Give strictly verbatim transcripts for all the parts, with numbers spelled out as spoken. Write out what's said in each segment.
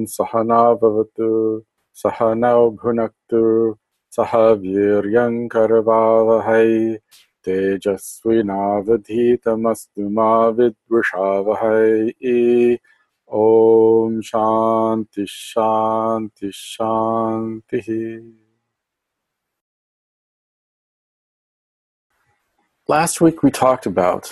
Sahana Bhavatu Sahanau Bhunaktu Saha Viryam Karavavahai Tejasvinavadhitamastu ma vidvishavahai. Om Shanti Shanti Shanti. Last week we talked about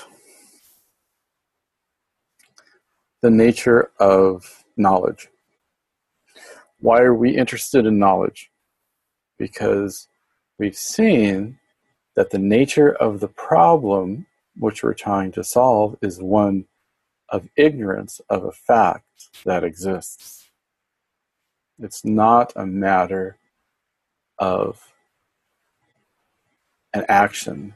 the nature of knowledge. Why are we interested in knowledge? Because we've seen that the nature of the problem which we're trying to solve is one of ignorance of a fact that exists. It's not a matter of an action,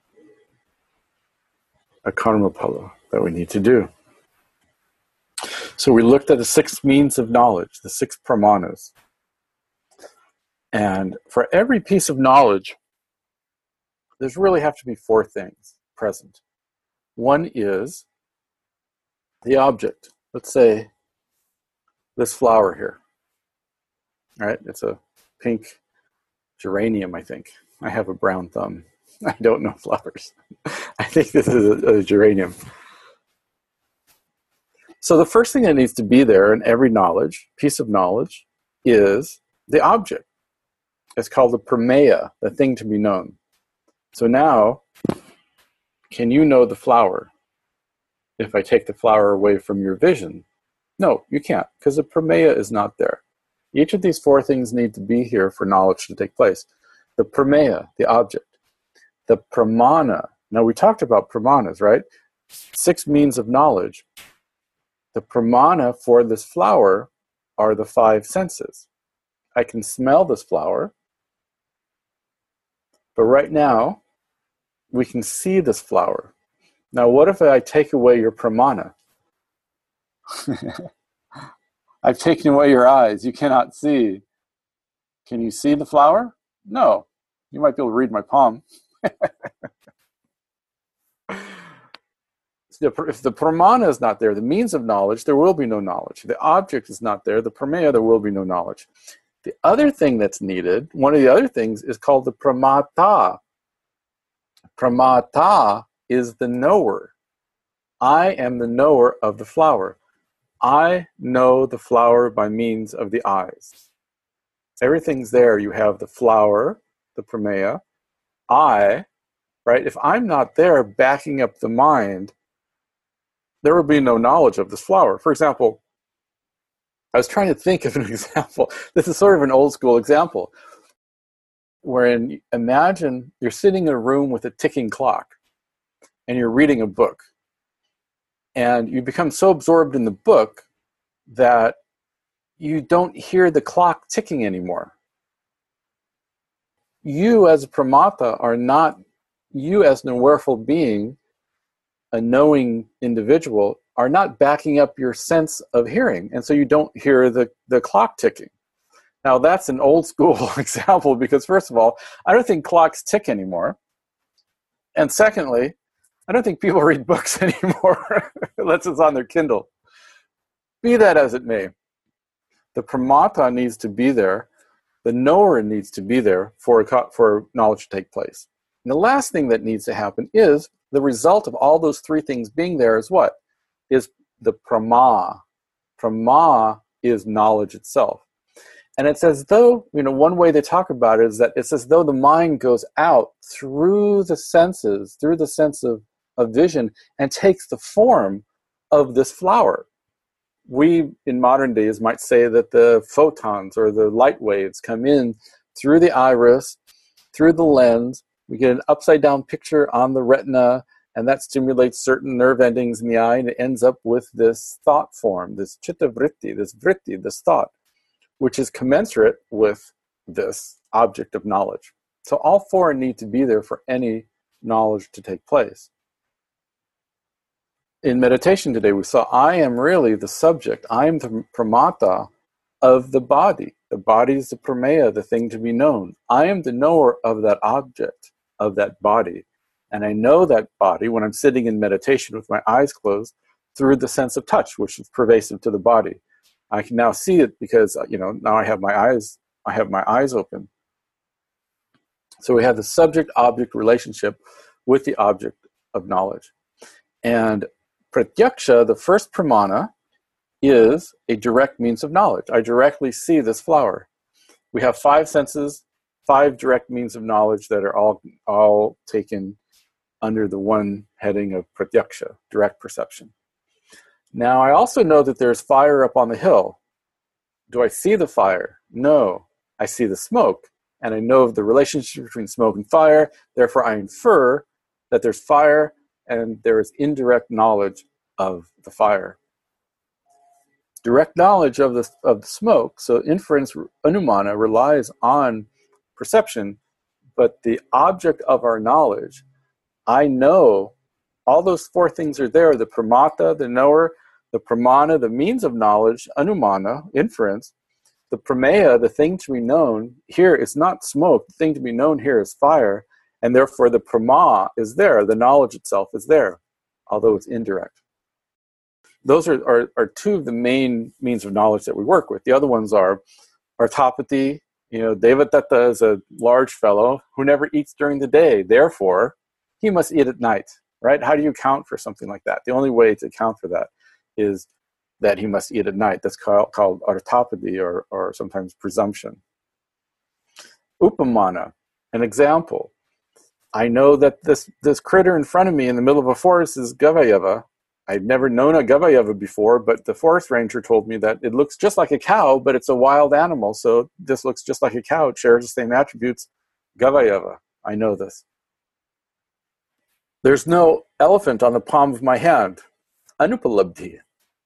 a karma phala that we need to do. So we looked at the six means of knowledge, the six pramanas. And for every piece of knowledge, there's really have to be four things present. One is the object. Let's say this flower here. All right, it's a pink geranium, I think. I have a brown thumb. I don't know flowers. I think this is a, a geranium. So the first thing that needs to be there in every knowledge, piece of knowledge, is the object. It's called the prameya, the thing to be known. So now, can you know the flower if I take the flower away from your vision? No, you can't, because the prameya is not there. Each of these four things need to be here for knowledge to take place. The prameya, the object. The pramana. Now we talked about pramanas, right? Six means of knowledge. The pramana for this flower are the five senses. I can smell this flower, but right now we can see this flower. Now what if I take away your pramana? I've taken away your eyes. You cannot see. Can you see the flower? No. You might be able to read my palm. If the pramana is not there, the means of knowledge, there will be no knowledge. The object is not there, the prameya, there will be no knowledge. The other thing that's needed, one of the other things, is called the pramata. Pramata is the knower. I am the knower of the flower. I know the flower by means of the eyes. Everything's there. You have the flower, the prameya. I, right? If I'm not there backing up the mind, there will be no knowledge of this flower. For example, I was trying to think of an example. This is sort of an old school example. Wherein, imagine you're sitting in a room with a ticking clock and you're reading a book. And you become so absorbed in the book that you don't hear the clock ticking anymore. You as a pramata are not, you as an awareful being, a knowing individual, are not backing up your sense of hearing. And so you don't hear the, the clock ticking. Now that's an old school example because first of all, I don't think clocks tick anymore. And secondly, I don't think people read books anymore unless it's on their Kindle. Be that as it may, the pramata needs to be there. The knower needs to be there for, for knowledge to take place. And the last thing that needs to happen is the result of all those three things being there is what? Is the prama. Prama is knowledge itself. And it's as though, you know, one way they talk about it is that it's as though the mind goes out through the senses, through the sense of, of vision, and takes the form of this flower. We, in modern days, might say that the photons or the light waves come in through the iris, through the lens. We get an upside-down picture on the retina, and that stimulates certain nerve endings in the eye, and it ends up with this thought form, this chitta vritti, this vritti, this thought, which is commensurate with this object of knowledge. So all four need to be there for any knowledge to take place. In meditation today, we saw I am really the subject. I am the pramata of the body. The body is the prameya, the thing to be known. I am the knower of that object, of that body. And I know that body when I'm sitting in meditation with my eyes closed through the sense of touch, which is pervasive to the body. I can now see it because, you know, now I have my eyes, I have my eyes open. So we have the subject-object relationship with the object of knowledge. And pratyaksha, the first pramana, is a direct means of knowledge. I directly see this flower. We have five senses, five direct means of knowledge that are all, all taken under the one heading of pratyaksha, direct perception. Now, I also know that there's fire up on the hill. Do I see the fire? No. I see the smoke, and I know of the relationship between smoke and fire. Therefore, I infer that there's fire, and there is indirect knowledge of the fire. Direct knowledge of the, of the smoke, so inference, anumana, relies on perception, but the object of our knowledge, I know all those four things are there, the pramata, the knower, the pramana, the means of knowledge, anumana, inference, the prameya, the thing to be known, here is not smoke, the thing to be known here is fire, and therefore the prama is there, the knowledge itself is there, although it's indirect. Those are, are, are two of the main means of knowledge that we work with. The other ones are arthapati. You know, Devadatta is a large fellow who never eats during the day. Therefore, he must eat at night, right? How do you account for something like that? The only way to account for that is that he must eat at night. That's called, called arthapati, or, or sometimes presumption. Upamana, an example. I know that this, this critter in front of me in the middle of a forest is Gavayava. I'd never known a Gavayava before, but the forest ranger told me that it looks just like a cow, but it's a wild animal, so this looks just like a cow. It shares the same attributes. Gavayava. I know this. There's no elephant on the palm of my hand. Anupalabdhi.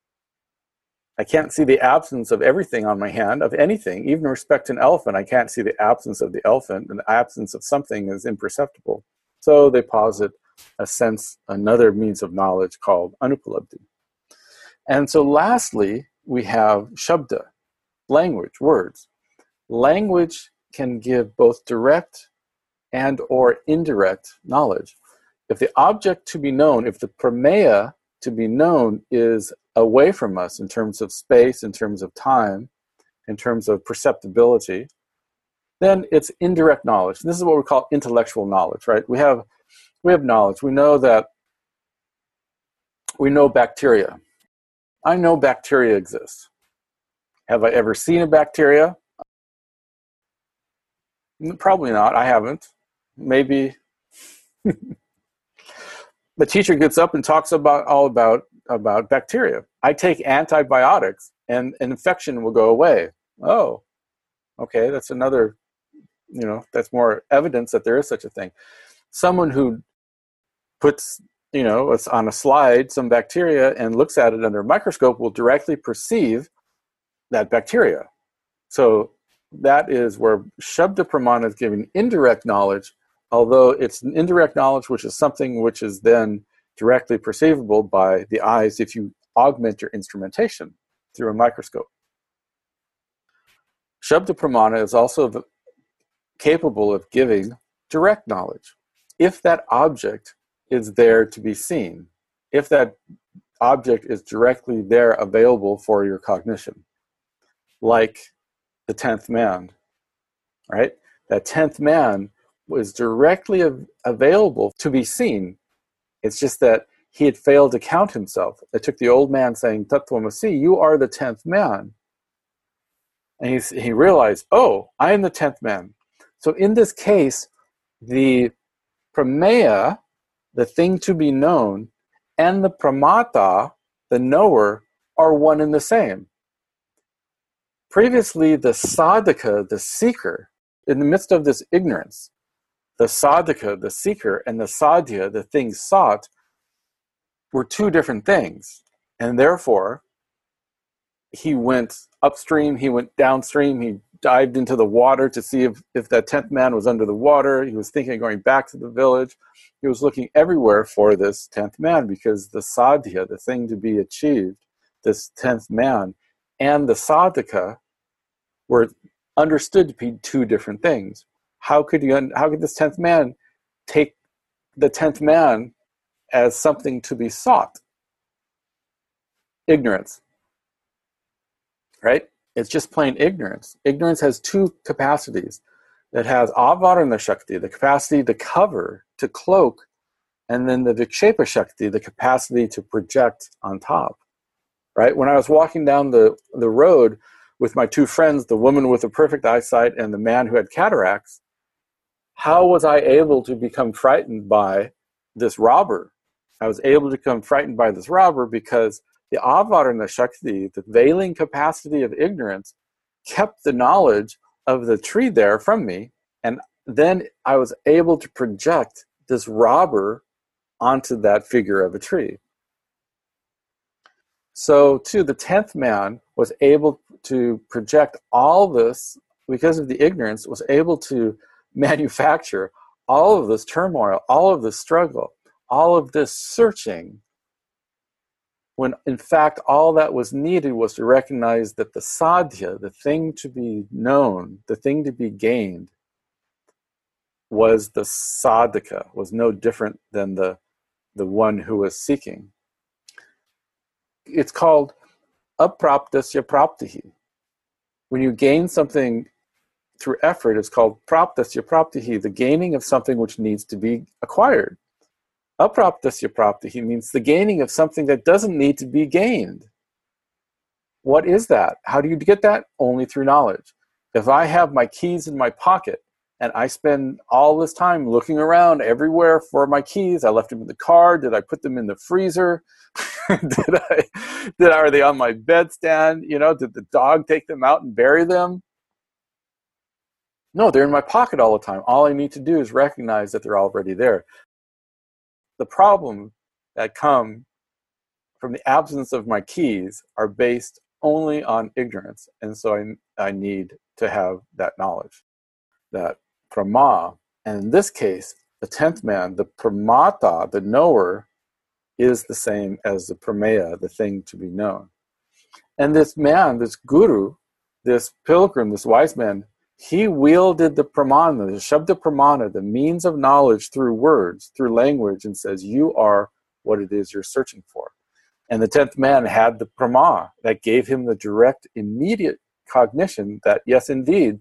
I can't see the absence of everything on my hand, of anything. Even in respect to an elephant, I can't see the absence of the elephant, and the absence of something is imperceptible. So they posit a sense, another means of knowledge called anupalabdhi. And so lastly, we have shabda, language, words. Language can give both direct and or indirect knowledge. If the object to be known, if the prameya to be known is away from us in terms of space, in terms of time, in terms of perceptibility, then it's indirect knowledge. This is what we call intellectual knowledge, right? We have We have knowledge. We know that we know bacteria. I know bacteria exist. Have I ever seen a bacteria? Probably not. I haven't. Maybe. The teacher gets up and talks about all about, about bacteria. I take antibiotics and an infection will go away. Oh, okay. That's another, you know, that's more evidence that there is such a thing. Someone who puts, you know, it's on a slide, some bacteria, and looks at it under a microscope will directly perceive that bacteria. So that is where Shabda Pramana is giving indirect knowledge, although it's an indirect knowledge which is something which is then directly perceivable by the eyes if you augment your instrumentation through a microscope. Shabda Pramana is also capable of giving direct knowledge. If that object is there to be seen, if that object is directly there available for your cognition, like the tenth man, right? That tenth man was directly av- available to be seen. It's just that he had failed to count himself. It took the old man saying, Tattvamasi, you are the tenth man. And he's, he realized, oh, I am the tenth man. So in this case, the prameya, the thing to be known, and the pramata, the knower, are one and the same. Previously, the sadhaka, the seeker, in the midst of this ignorance, the sadhaka, the seeker, and the sadhya, the thing sought, were two different things. And therefore, he went upstream, he went downstream, he dived into the water to see if, if that tenth man was under the water. He was thinking of going back to the village. He was looking everywhere for this tenth man because the sadhya, the thing to be achieved, this tenth man, and the sadhaka were understood to be two different things. How could you? How could this tenth man take the tenth man as something to be sought? Ignorance. right? It's just plain ignorance. Ignorance has two capacities. It has avarana shakti, the capacity to cover, to cloak, and then the vikshepa shakti, the capacity to project on top, right? When I was walking down the, the road with my two friends, the woman with the perfect eyesight and the man who had cataracts, how was I able to become frightened by this robber? I was able to become frightened by this robber because the avarana shakti, the veiling capacity of ignorance, kept the knowledge of the tree there from me, and then I was able to project this robber onto that figure of a tree. So too, the tenth man was able to project all this, because of the ignorance, was able to manufacture all of this turmoil, all of this struggle, all of this searching, when in fact all that was needed was to recognize that the sadhya, the thing to be known, the thing to be gained, was the sadhaka, was no different than the, the one who was seeking. It's called apraptasya praptihi. When you gain something through effort, it's called praptasya praptihi, the gaining of something which needs to be acquired. Apraptasya praptihi means the gaining of something that doesn't need to be gained. What is that? How do you get that? Only through knowledge. If I have my keys in my pocket and I spend all this time looking around everywhere for my keys, I left them in the car, did I put them in the freezer? did I, did, are they on my bedstand? You know, did the dog take them out and bury them? No, they're in my pocket all the time. All I need to do is recognize that they're already there. The problem that come from the absence of my keys are based only on ignorance. And so I, I need to have that knowledge, that prama. And in this case, the tenth man, the pramata, the knower, is the same as the prameya, the thing to be known. And this man, this guru, this pilgrim, this wise man, he wielded the pramana, the shabda pramana, the means of knowledge through words, through language, and says, you are what it is you're searching for. And the tenth man had the prama that gave him the direct, immediate cognition that, yes, indeed.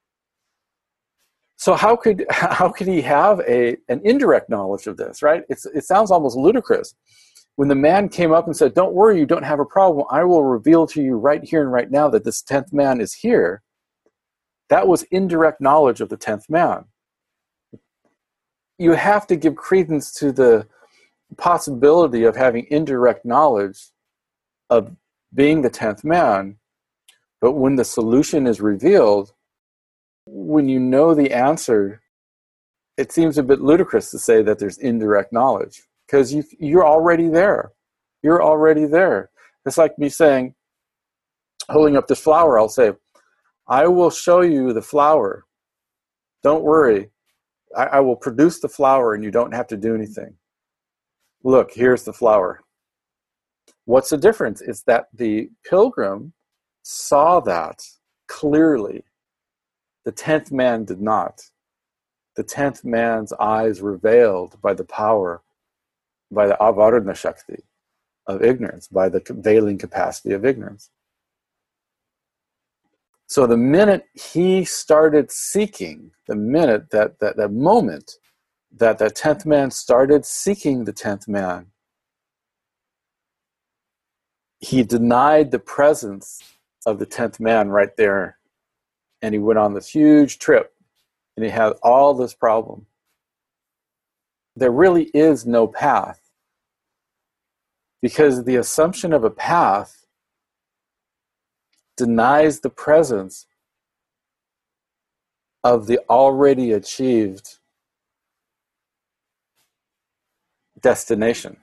So how could how could he have a an indirect knowledge of this, right? It's, it sounds almost ludicrous. When the man came up and said, don't worry, you don't have a problem. I will reveal to you right here and right now that this tenth man is here. That was indirect knowledge of the tenth man. You have to give credence to the possibility of having indirect knowledge of being the tenth man, but when the solution is revealed, when you know the answer, it seems a bit ludicrous to say that there's indirect knowledge, because you, you're already there. You're already there. It's like me saying, holding up this flower, I'll say, I will show you the flower. Don't worry. I, I will produce the flower and you don't have to do anything. Look, here's the flower. What's the difference? It's that the pilgrim saw that clearly. The tenth man did not. The tenth man's eyes were veiled by the power, by the avarana shakti of ignorance, by the veiling capacity of ignorance. So the minute he started seeking, the minute that that, that moment that the tenth man started seeking the tenth man, he denied the presence of the tenth man right there. And he went on this huge trip and he had all this problem. There really is no path, because the assumption of a path denies the presence of the already achieved destination.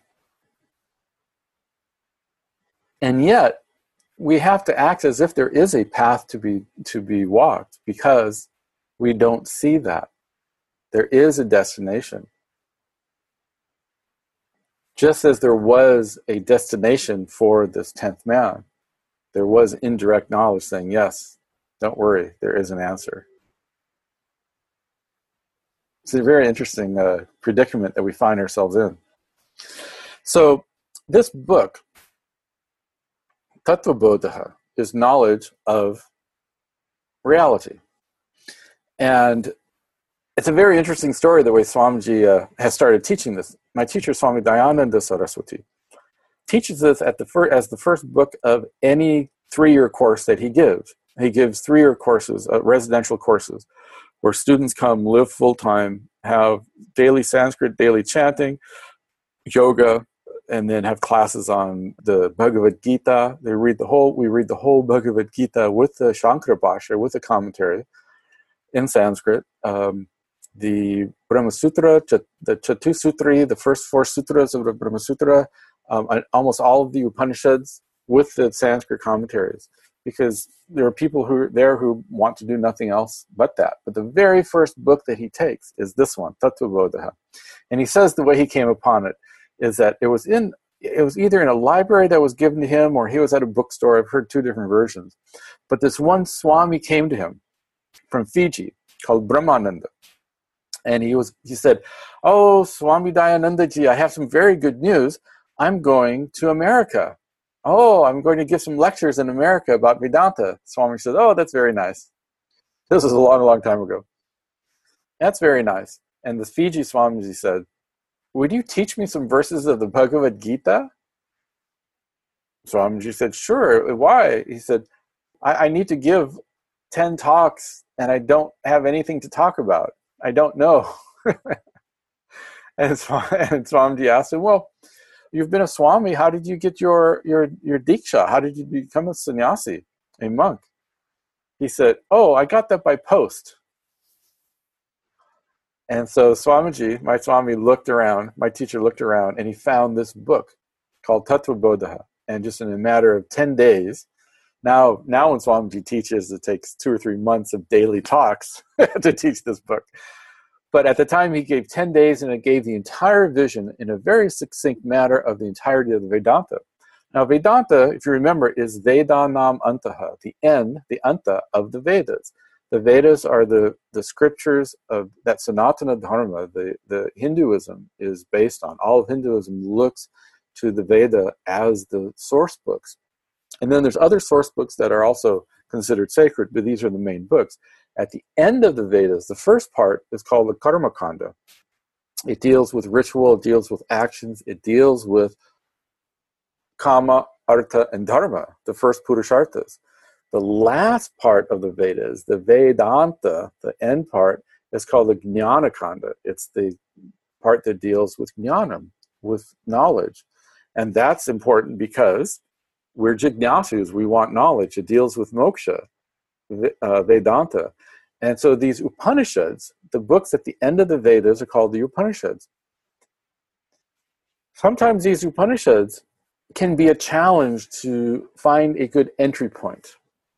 And yet, we have to act as if there is a path to be to be walked, because we don't see that. There is a destination. Just as there was a destination for this tenth man, there was indirect knowledge saying, yes, don't worry, there is an answer. It's a very interesting uh, predicament that we find ourselves in. So this book, Tattva Bodha, is knowledge of reality. And it's a very interesting story the way Swamiji uh, has started teaching this. My teacher, Swami Dayananda Saraswati, teaches this at the fir- as the first book of any three-year course that he gives. He gives three-year courses, uh, residential courses, where students come, live full-time, have daily Sanskrit, daily chanting, yoga, and then have classes on the Bhagavad Gita. They read the whole, we read the whole Bhagavad Gita with the Shankara Bhashya, with the commentary in Sanskrit. Um, the Brahma Sutra, Ch- the Chatusutri, the first four sutras of the Brahma Sutra, um, and almost all of the Upanishads with the Sanskrit commentaries, because there are people who are there who want to do nothing else but that. But the very first book that he takes is this one, Tattvabodha. And he says the way he came upon it is that it was in it was either in a library that was given to him, or he was at a bookstore. I've heard two different versions. But this one Swami came to him from Fiji called Brahmananda. And he was he said, "Oh, Swami Dayanandaji, I have some very good news. I'm going to America. Oh, I'm going to give some lectures in America about Vedanta." Swami said, "Oh, that's very nice." This was a long, long time ago. "That's very nice." And the Fiji Swamiji said, "Would you teach me some verses of the Bhagavad Gita?" Swamiji said, "Sure. Why?" He said, I, I need to give ten talks and I don't have anything to talk about. I don't know. and, and Swamiji asked him, "Well, you've been a Swami. How did you get your, your, your Diksha? How did you become a sannyasi, a monk?" He said, "Oh, I got that by post." And so Swamiji, my Swami, looked around, my teacher looked around, and he found this book called Tattvabodha. And just in a matter of ten days, now, now when Swamiji teaches, it takes two or three months of daily talks to teach this book. But at the time, he gave ten days, and it gave the entire vision in a very succinct manner of the entirety of the Vedanta. Now, Vedanta, if you remember, is Vedanam Antaha, the end, the Anta of the Vedas. The Vedas are the, the scriptures of that Sanatana Dharma, the, the Hinduism is based on. All of Hinduism looks to the Veda as the source books. And then there's other source books that are also considered sacred, but these are the main books. At the end of the Vedas, the first part is called the Karma Kanda. It deals with ritual, it deals with actions, it deals with Kama, Artha, and Dharma, the first Purusharthas. The last part of the Vedas, the Vedanta, the end part, is called the Jnana Kanda. It's the part that deals with jnanam, with knowledge. And that's important because we're jignasus, we want knowledge. It deals with moksha, uh, Vedanta. And so these Upanishads, the books at the end of the Vedas, are called the Upanishads. Sometimes these Upanishads can be a challenge to find a good entry point.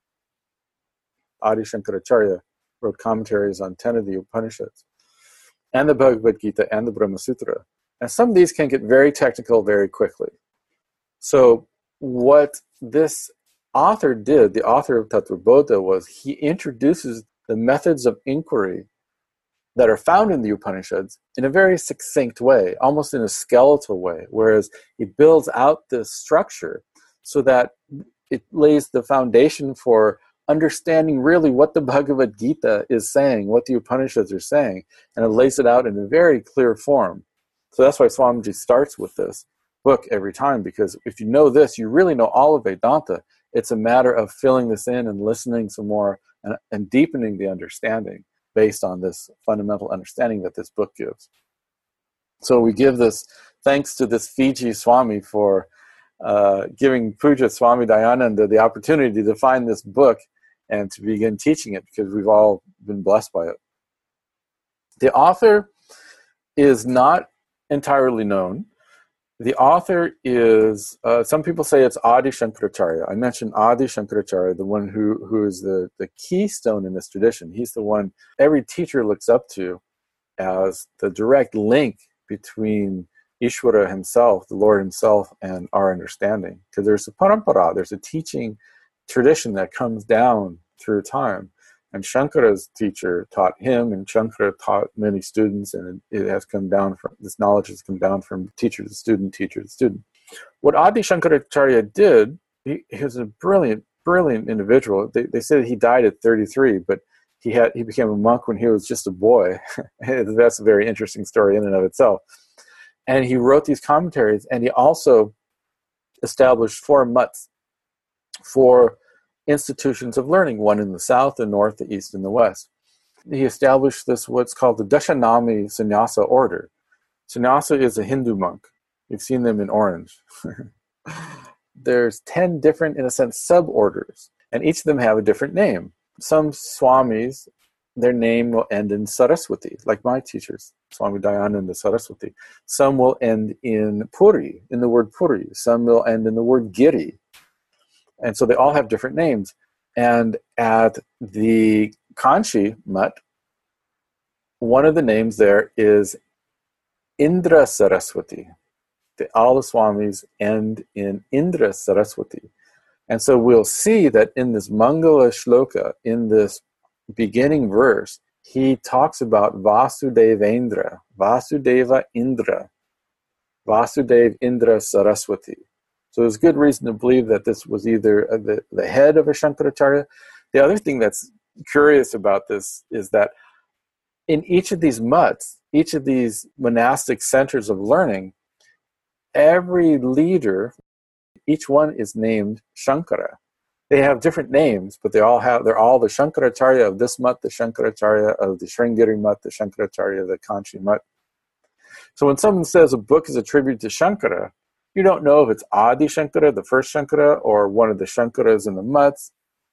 Adi Shankaracharya wrote commentaries on ten of the Upanishads, and the Bhagavad Gita, and the Brahma Sutra. And some of these can get very technical very quickly. So what this author did, the author of Tattvabodha, was he introduces the methods of inquiry that are found in the Upanishads in a very succinct way, almost in a skeletal way, whereas he builds out this structure so that it lays the foundation for understanding really what the Bhagavad Gita is saying, what the Upanishads are saying, and it lays it out in a very clear form. So that's why Swamiji starts with this book every time, because if you know this, you really know all of Vedanta. It's a matter of filling this in and listening some more and, and deepening the understanding based on this fundamental understanding that this book gives. So we give this thanks to this Fiji Swami for uh, giving Puja Swami Dayananda the opportunity to find this book and to begin teaching it, because we've all been blessed by it. The author is not entirely known. The author is, uh, some people say it's Adi Shankaracharya. I mentioned Adi Shankaracharya, the one who, who is the, the keystone in this tradition. He's the one every teacher looks up to as the direct link between Ishvara himself, the Lord himself, and our understanding. Because there's a parampara, there's a teaching tradition that comes down through time. And Shankara's teacher taught him, and Shankara taught many students, and it has come down from, this knowledge has come down from teacher to student, teacher to student. What Adi Shankaracharya did, he, he was a brilliant brilliant individual. They, they said he died at thirty-three, but he had he became a monk when he was just a boy. That's a very interesting story in and of itself. And he wrote these commentaries, and he also established four mutts, four institutions of learning, one in the south, the north, the east, and the west. He established this, what's called the Dashanami Sannyasa order. Sannyasa is a Hindu monk. You've seen them in orange. There's ten different, in a sense, sub-orders, and each of them have a different name. Some swamis, their name will end in Saraswati, like my teachers, Swami Dayananda Saraswati. Some will end in Puri, in the word Puri. Some will end in the word Giri. And so they all have different names. And at the Kanchi Mutt, one of the names there is Indra Saraswati. The, all the Swamis end in Indra Saraswati. And so we'll see that in this Mangala Shloka, in this beginning verse, he talks about Vasudevendra, Vasudeva Indra, Vasudev Indra Saraswati. So there's good reason to believe that this was either the, the head of a Shankaracharya. The other thing that's curious about this is that in each of these mutts, each of these monastic centers of learning, every leader, each one is named Shankara. They have different names, but they all have, they're all the Shankaracharya of this mutt, the Shankaracharya of the Sringeri mutt, the Shankaracharya of the Kanchi mutt. So when someone says a book is attributed to Shankara, you don't know if it's Adi Shankara, the first Shankara, or one of the Shankaras in the mutts.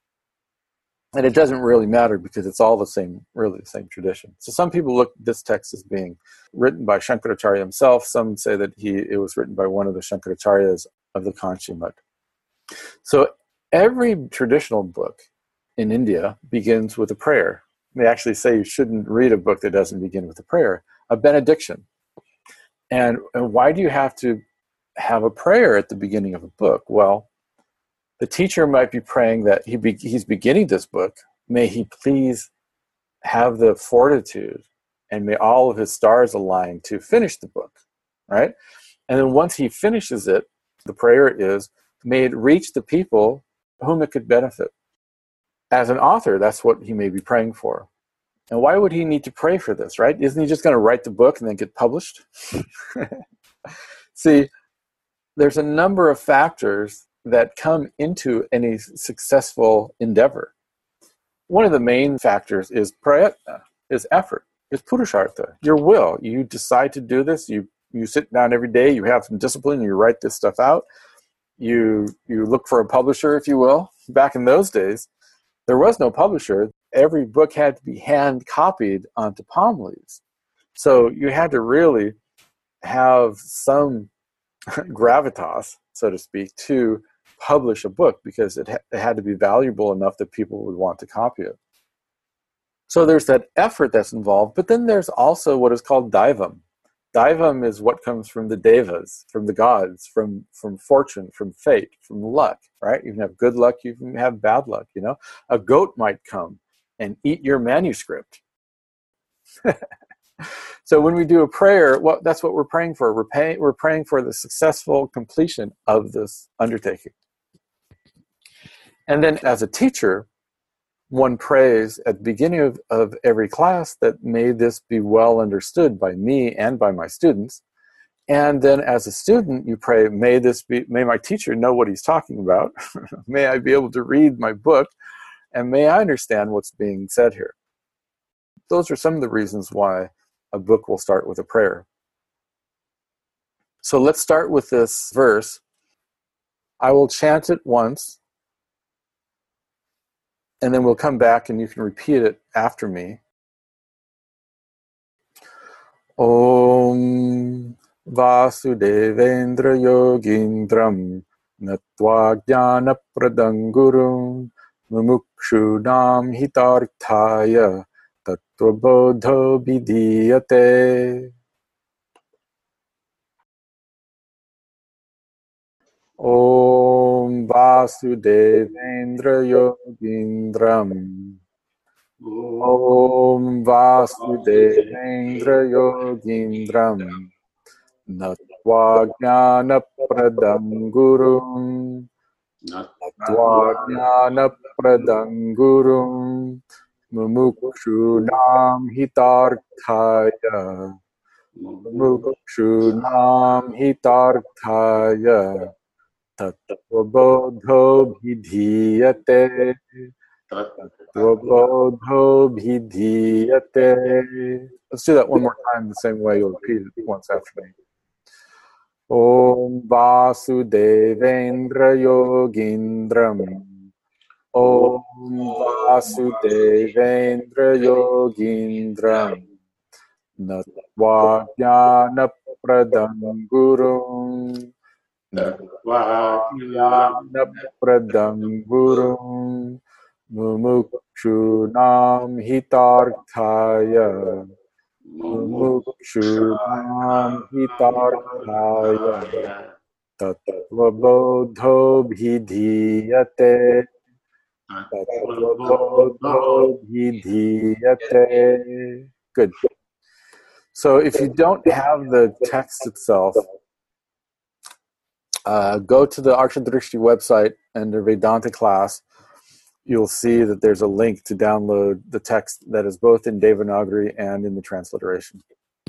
And it doesn't really matter because it's all the same, really the same tradition. So some people look at this text as being written by Shankaracharya himself. Some say that he it was written by one of the Shankaracharyas of the Kanchi mutt. So every traditional book in India begins with a prayer. They actually say you shouldn't read a book that doesn't begin with a prayer, a benediction. And, and why do you have to have a prayer at the beginning of a book? Well, the teacher might be praying that he be, he's beginning this book. May he please have the fortitude and may all of his stars align to finish the book, right? And then once he finishes it, the prayer is, may it reach the people whom it could benefit. As an author, that's what he may be praying for. And why would he need to pray for this, right? Isn't he just going to write the book and then get published? See, there's a number of factors that come into any successful endeavor. One of the main factors is prayatna, is effort, is purushartha, your will. You decide to do this, you you sit down every day, you have some discipline, you write this stuff out, you you look for a publisher, if you will. Back in those days, there was no publisher. Every book had to be hand copied onto palm leaves. So you had to really have some gravitas, so to speak, to publish a book because it, ha- it had to be valuable enough that people would want to copy it. So there's that effort that's involved, but then there's also what is called daivam. Daivam is what comes from the devas, from the gods, from, from fortune, from fate, from luck, right? You can have good luck, you can have bad luck, you know? A goat might come and eat your manuscript. So when we do a prayer, well, that's what we're praying for. We're, pay, we're praying for the successful completion of this undertaking. And then as a teacher, one prays at the beginning of, of every class that may this be well understood by me and by my students. And then as a student, you pray, may this be, may my teacher know what he's talking about. May I be able to read my book, and may I understand what's being said here. Those are some of the reasons why a book will start with a prayer. So let's start with this verse. I will chant it once, and then we'll come back and you can repeat it after me. Om Vasudevendra Yogindram Natva Jnana Pradangurum Mumukshunam Hitarthaya Tattvabodho Vidiyate. Om Vasudevendra Yogindram Om Vasudevendra Yogindram Natva Jnana Pradam Gurum Natva jnana-pradam gurum mumukshunam hitarthaya mumukshunam hitarthaya tatvabodho bhidhiyate tatvabodho bhidhiyate. Let's do that one more time the same way. You'll repeat it once after me. Om Vasudevendra Yogindram Om Vasudevendra Yogindram Natva Jnana Pradam Gurum Natva Jnana Pradam Gurum Mumukshunam Hitarthaya Mumukshunam hitarthaya tatvabodho bhidhiyate tatvabodho bhidhiyate. Good. So if you don't have the text itself, uh, go to the Arshadrishti website under Vedanta class. You'll see that there's a link to download the text that is both in Devanagari and in the transliteration.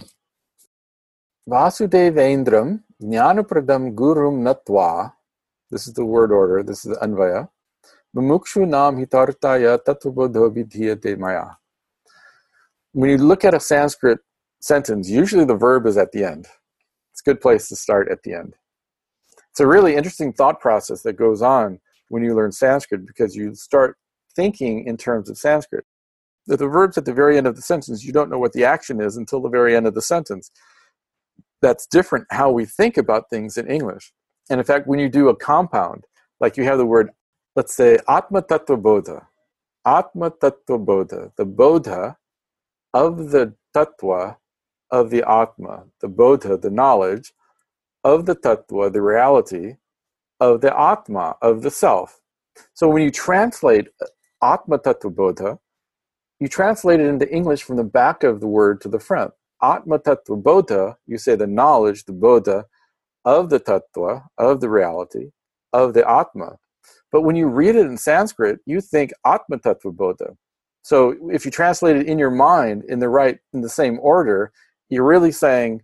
Vasudevendram jnanapradam gurum natva. This is the word order. This is the anvaya. Mumukshu nam hitartaya tatvabodho vidhiyate maya. When you look at a Sanskrit sentence, usually the verb is at the end. It's a good place to start at the end. It's a really interesting thought process that goes on when you learn Sanskrit, because you start thinking in terms of Sanskrit. That the verb's at the very end of the sentence, you don't know what the action is until the very end of the sentence. That's different how we think about things in English. And in fact, when you do a compound, like you have the word, let's say, Atma Tattva Bodha. Atma Tattva Bodha. The Bodha of the Tattva of the Atma. The Bodha, the knowledge of the Tattva, the reality of the Atma, of the self. So when you translate Atma Tattva Bodha, you translate it into English from the back of the word to the front. Atma Tattva Bodha, you say the knowledge, the Bodha, of the Tattva, of the reality, of the Atma. But when you read it in Sanskrit, you think Atma Tattva Bodha. So if you translate it in your mind in the right, in the same order, you're really saying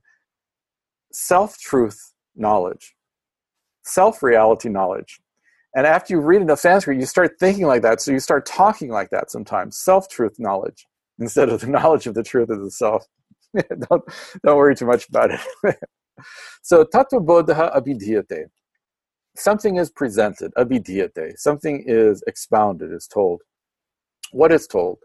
self-truth knowledge, self-reality knowledge. And after you read enough Sanskrit, you start thinking like that, so you start talking like that sometimes, self-truth knowledge, instead of the knowledge of the truth of the self. don't, don't worry too much about it. So, tattva bodha abhidhyate. Something is presented, abhidhyate. Something is expounded, is told. What is told?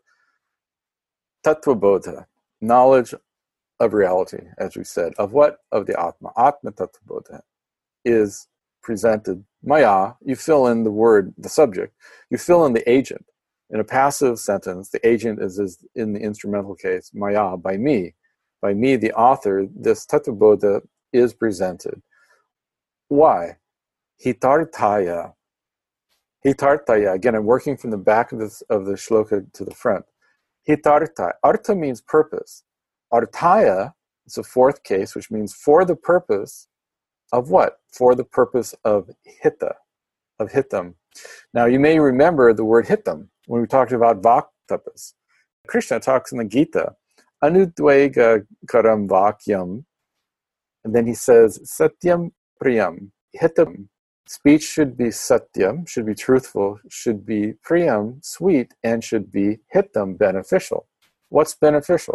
Tattva bodha, knowledge of reality, as we said. Of what? Of the Atma. Atma tattva bodha is presented. Maya, you fill in the word, the subject. You fill in the agent. In a passive sentence, the agent is, is in the instrumental case, Maya, by me. By me, the author, this tattva bodha is presented. Why? Hitarthaya. Hitarthaya. Again, I'm working from the back of, this, of the shloka to the front. Hitarthaya. Artha means purpose. Arthaya is a fourth case, which means for the purpose of what? For the purpose of hita, of hitam. Now, you may remember the word hitam when we talked about vaktapas. Krishna talks in the Gita, anudvega karam vakyam, and then he says, satyam priyam, hitam. Speech should be satyam, should be truthful, should be priyam, sweet, and should be hitam, beneficial. What's beneficial?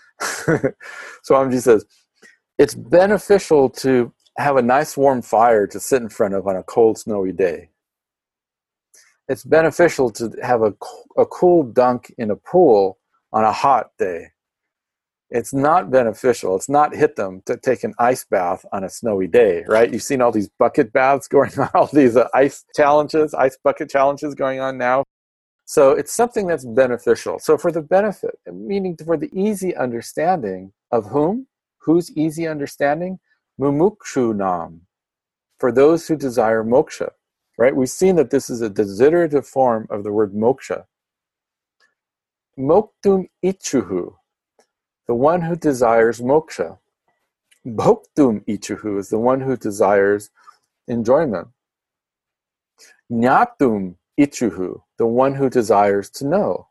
Swamiji says, it's beneficial to have a nice warm fire to sit in front of on a cold, snowy day. It's beneficial to have a, a cool dunk in a pool on a hot day. It's not beneficial, it's not hitam to take an ice bath on a snowy day, right? You've seen all these bucket baths going on, all these uh, ice challenges, ice bucket challenges going on now. So it's something that's beneficial. So for the benefit, meaning for the easy understanding of whom? Whose easy understanding? Mumukshu nam. For those who desire moksha, right? We've seen that this is a desiderative form of the word moksha. Moktum ichuhu. The one who desires moksha. Bhoktum ichuhu is the one who desires enjoyment. Jnatum ichuhu, the one who desires to know.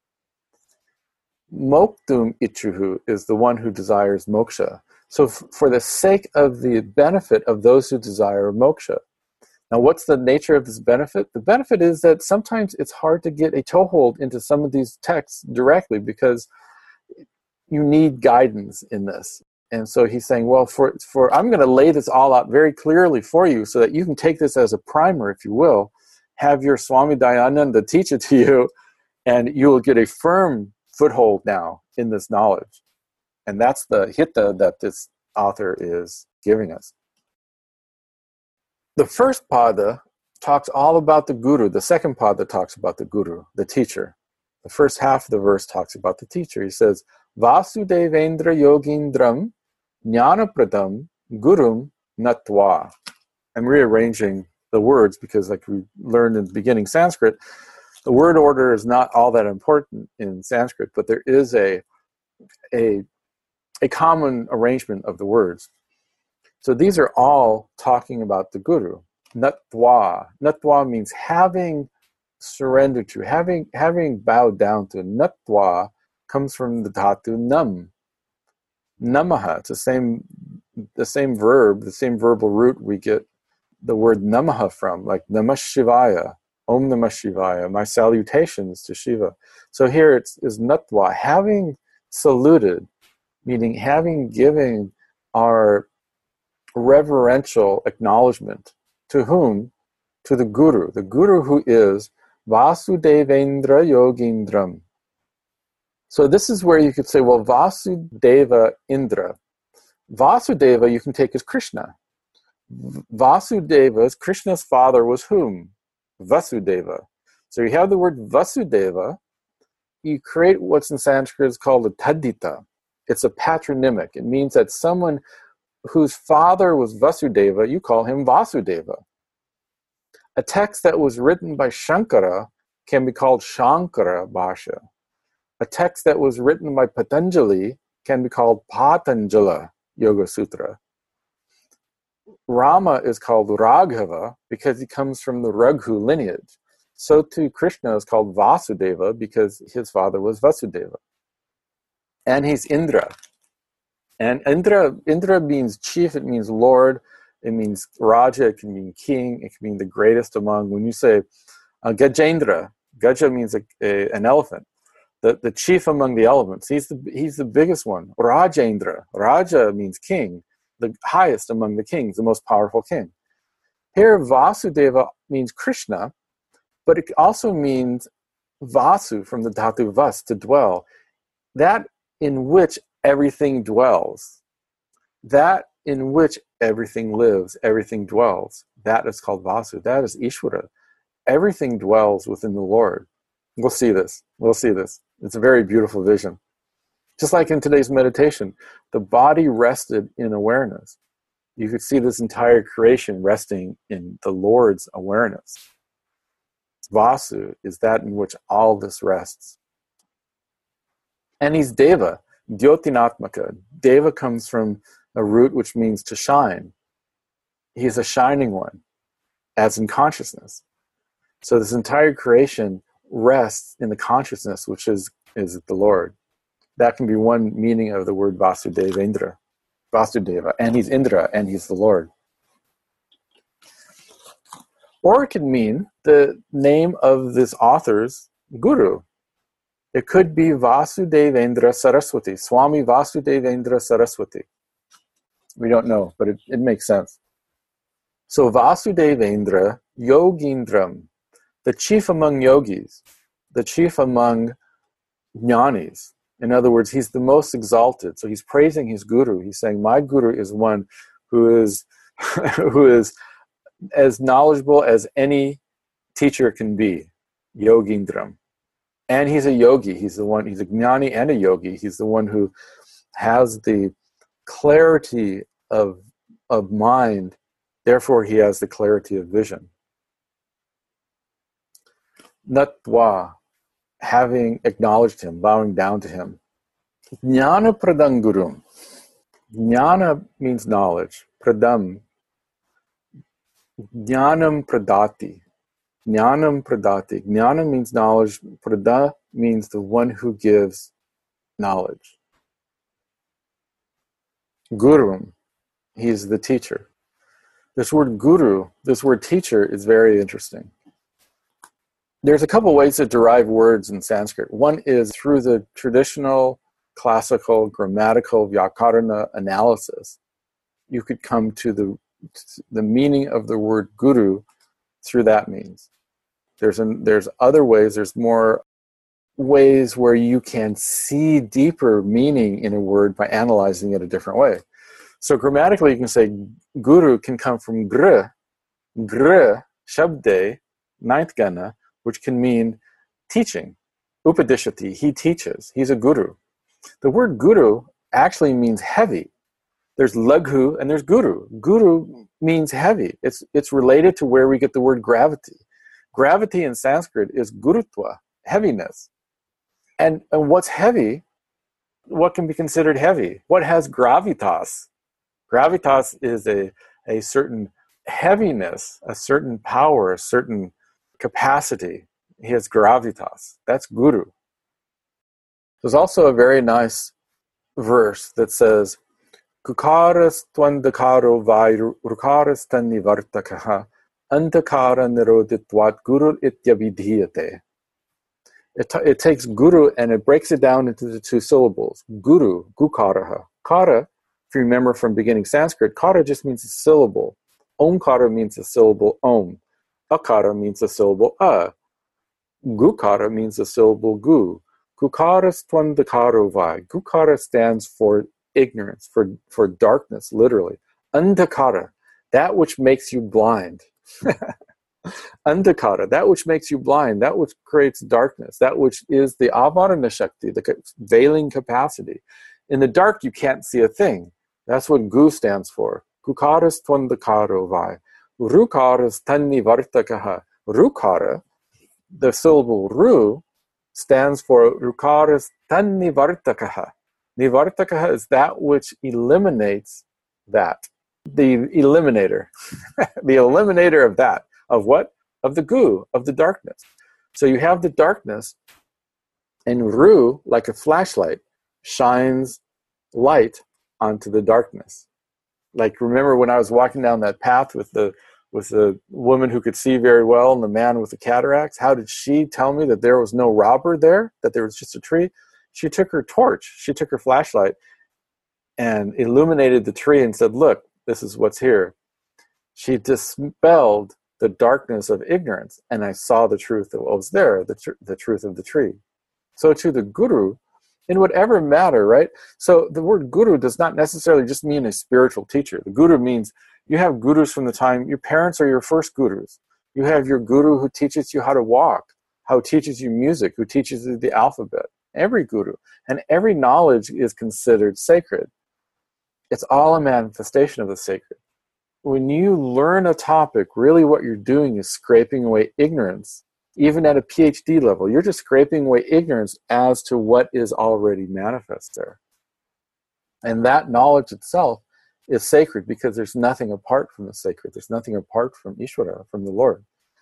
Moktum ichuhu is the one who desires moksha. So f- for the sake of the benefit of those who desire moksha. Now, what's the nature of this benefit? The benefit is that sometimes it's hard to get a toehold into some of these texts directly because you need guidance in this. And so he's saying, well, for, for I'm going to lay this all out very clearly for you so that you can take this as a primer, if you will, have your Swami Dayananda teach it to you, and you will get a firm foothold now in this knowledge. And that's the hitta that this author is giving us. The first pada talks all about the guru. The second pada talks about the guru, the teacher. The first half of the verse talks about the teacher. He says, Vasudevendra yogindram jnanapradam gurum natva. I'm rearranging the words because, like we learned in the beginning Sanskrit, the word order is not all that important in Sanskrit, but there is a, a, a common arrangement of the words. So these are all talking about the guru. Natva. Natva means having surrendered to, having having bowed down to. Natva comes from the dhatu nam. Namaha. It's the same the same verb, the same verbal root we get the word namaha from, like Namah Shivaya, Om Namah Shivaya, my salutations to Shiva. So here it's is natva, having saluted, meaning having given our reverential acknowledgement. To whom? To the Guru. The Guru who is Vasudevendra Yogindram. So this is where you could say, well, Vasudeva Indra. Vasudeva you can take as Krishna. Vasudeva's, Krishna's father was whom? Vasudeva. So you have the word Vasudeva, you create what's in Sanskrit is called a tadita. It's a patronymic. It means that someone whose father was Vasudeva, you call him Vasudeva. A text that was written by Shankara can be called Shankara Bhasha. A text that was written by Patanjali can be called Patanjala Yoga Sutra. Rama is called Raghava because he comes from the Raghu lineage. So too Krishna is called Vasudeva because his father was Vasudeva. And he's Indra. And Indra, Indra means chief, it means lord, it means Raja, it can mean king, it can mean the greatest among. When you say uh, Gajendra, Gaja means a, a, an elephant, the, the chief among the elephants. He's the, he's the biggest one. Rajendra, Raja means king, the highest among the kings, the most powerful king. Here Vasudeva means Krishna, but it also means Vasu from the dhatu vas, to dwell. That in which everything dwells. That in which everything lives, everything dwells. That is called Vasu. That is Ishvara. Everything dwells within the Lord. We'll see this. We'll see this. It's a very beautiful vision. Just like in today's meditation, the body rested in awareness. You could see this entire creation resting in the Lord's awareness. Vasu is that in which all this rests. And he's Deva, Jyotinatmaka. Deva comes from a root which means to shine. He's a shining one, as in consciousness. So this entire creation rests in the consciousness, which is, is the Lord. That can be one meaning of the word Vasudeva Indra. Vasudeva, and he's Indra, and he's the Lord. Or it could mean the name of this author's guru. It could be Vasudevendra Saraswati, Swami Vasudevendra Saraswati. We don't know, but it, it makes sense. So Vasudevendra Yogindram, the chief among yogis, the chief among jnanis. In other words, he's the most exalted. So he's praising his guru. He's saying, my guru is one who is who is as knowledgeable as any teacher can be, Yogindram. And he's a yogi. He's the one, he's a jnani and a yogi. He's the one who has the clarity of, of mind. Therefore, he has the clarity of vision. Natva, having acknowledged him, bowing down to him. Jnana pradam gurum. Jnana means knowledge. Pradam. Jnanam pradati. Jnanam pradati. Jnana means knowledge. Prada means the one who gives knowledge. Gurum, he's the teacher. This word guru, this word teacher, is very interesting. There's a couple ways to derive words in Sanskrit. One is through the traditional, classical, grammatical, vyakarana analysis. You could come to the the meaning of the word guru through that means. There's an, there's other ways. There's more ways where you can see deeper meaning in a word by analyzing it a different way. So grammatically, you can say guru can come from gr, gr, shabde, ninth gana, which can mean teaching. Upadishati, he teaches. He's a guru. The word guru actually means heavy. There's laghu and there's guru. Guru means heavy. It's it's related to where we get the word gravity. Gravity in Sanskrit is gurutva, heaviness. And, and what's heavy? What can be considered heavy? What has gravitas? Gravitas is a, a certain heaviness, a certain power, a certain capacity. He has gravitas. That's guru. There's also a very nice verse that says, Kukaras twandakaro vai rukaras tannivartakaha antakara niroditvat guru ityabhidhiyate. It, t- it takes guru and it breaks it down into the two syllables. Guru, gukaraha. Kara, if you remember from beginning Sanskrit, kara just means a syllable. Omkara means a syllable om. Akara means a syllable a. Gukara means a syllable gu. Gukaras twandakaro vai. Gukara stands for ignorance, for, for darkness, literally. Andhakara, that which makes you blind. Andhakara, that which makes you blind, that which creates darkness, that which is the avarana shakti, the veiling capacity. In the dark, you can't see a thing. That's what gu stands for. Gukaras twandakaro vai. Rukaras tannivartakaha. Rukara, the syllable ru, stands for rukaras tannivartakaha. Nivartakaha is that which eliminates that. The eliminator. The eliminator of that. Of what? Of the gu, of the darkness. So you have the darkness, and ru, like a flashlight, shines light onto the darkness. Like, remember when I was walking down that path with the with the woman who could see very well and the man with the cataracts? How did she tell me that there was no robber there, that there was just a tree? She took her torch, she took her flashlight and illuminated the tree and said, look, this is what's here. She dispelled the darkness of ignorance, and I saw the truth of what was there, the, tr- the truth of the tree. So to the guru, in whatever matter, right? So the word guru does not necessarily just mean a spiritual teacher. The guru means you have gurus from the time, your parents are your first gurus. You have your guru who teaches you how to walk, who teaches you music, who teaches you the alphabet. Every guru. And every knowledge is considered sacred. It's all a manifestation of the sacred. When you learn a topic, really what you're doing is scraping away ignorance. Even at a PhD level, you're just scraping away ignorance as to what is already manifest there. And that knowledge itself is sacred because there's nothing apart from the sacred. There's nothing apart from Ishvara, from the Lord.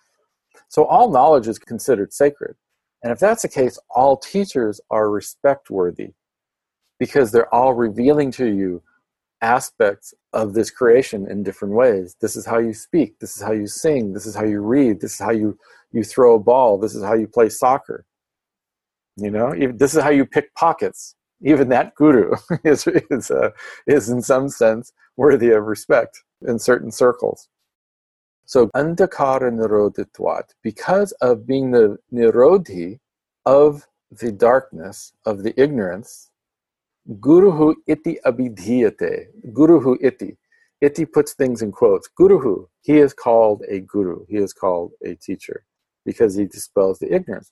So all knowledge is considered sacred. And if that's the case, all teachers are respect-worthy because they're all revealing to you aspects of this creation in different ways. This is how you speak. This is how you sing. This is how you read. This is how you, you throw a ball. This is how you play soccer. You know, even, this is how you pick pockets. Even that guru is, is, uh, is in some sense worthy of respect in certain circles. So, andhakara nirodhitvat, because of being the nirodhi of the darkness, of the ignorance, guruhu iti abhidhiyate. Guruhu iti. Iti puts things in quotes. Guruhu, he is called a guru. He is called a teacher because he dispels the ignorance.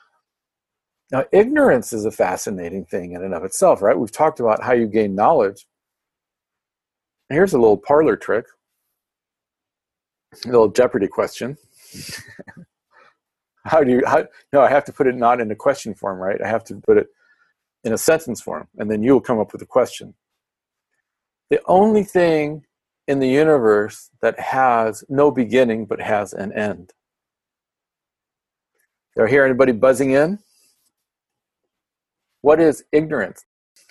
Now, ignorance is a fascinating thing in and of itself, right? We've talked about how you gain knowledge. Here's a little parlor trick. A little Jeopardy question. How do you, how, no, I have to put it not in a question form, right? I have to put it in a sentence form, and then you'll come up with a question. The only thing in the universe that has no beginning but has an end. Do I hear anybody buzzing in? What is ignorance?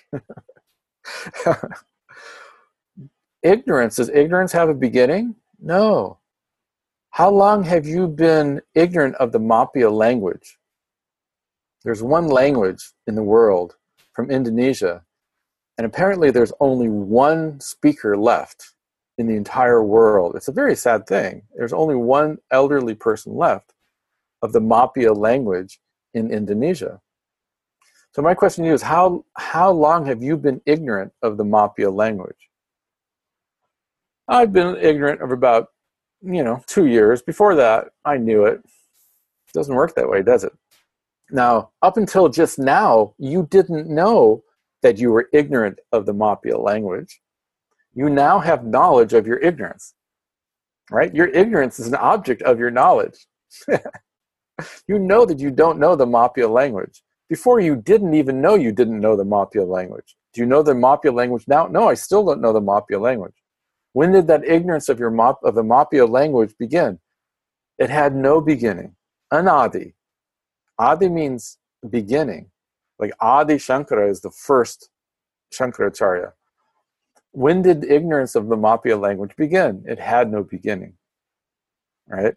Ignorance. Does ignorance have a beginning? No. How long have you been ignorant of the Mapia language? There's one language in the world from Indonesia, and apparently there's only one speaker left in the entire world. It's a very sad thing. There's only one elderly person left of the Mapia language in Indonesia. So my question to you is, how, how long have you been ignorant of the Mapia language? I've been ignorant of about, you know, two years. Before that, I knew it. It doesn't work that way, does it? Now, up until just now, you didn't know that you were ignorant of the Mapia language. You now have knowledge of your ignorance, right? Your ignorance is an object of your knowledge. You know that you don't know the Mapia language. Before, you didn't even know you didn't know the Mapia language. Do you know the Mapia language now? No, I still don't know the Mapia language. When did that ignorance of your Map, of the Mapia language begin? It had no beginning. Anadi. Adi means beginning. Like Adi Shankara is the first Shankaracharya. When did ignorance of the Mapia language begin? It had no beginning. Right?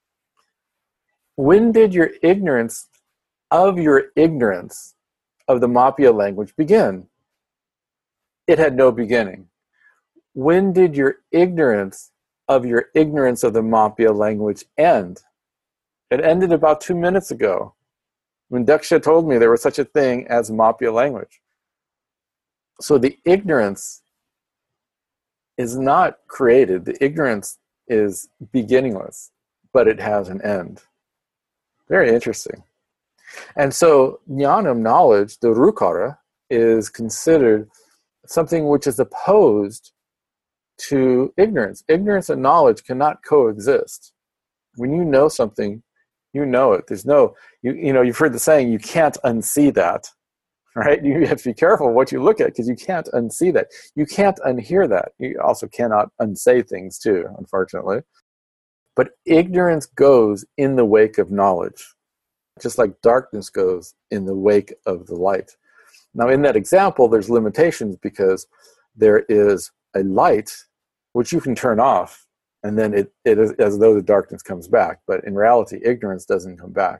When did your ignorance of your ignorance of the Mapia language begin? It had no beginning. When did your ignorance of your ignorance of the Mapia language end? It ended about two minutes ago, when Daksha told me there was such a thing as Mapia language. So the ignorance is not created. The ignorance is beginningless, but it has an end. Very interesting. And so jnanam, knowledge, the rukara, is considered something which is opposed to ignorance. Ignorance and knowledge cannot coexist. When you know something, you know it. There's no, you, you know, you've heard the saying, you can't unsee that, right? You have to be careful what you look at because you can't unsee that. You can't unhear that. You also cannot unsay things too, unfortunately. But ignorance goes in the wake of knowledge, just like darkness goes in the wake of the light. Now, in that example, there's limitations because there is a light which you can turn off, and then it, it is as though the darkness comes back. But in reality, ignorance doesn't come back.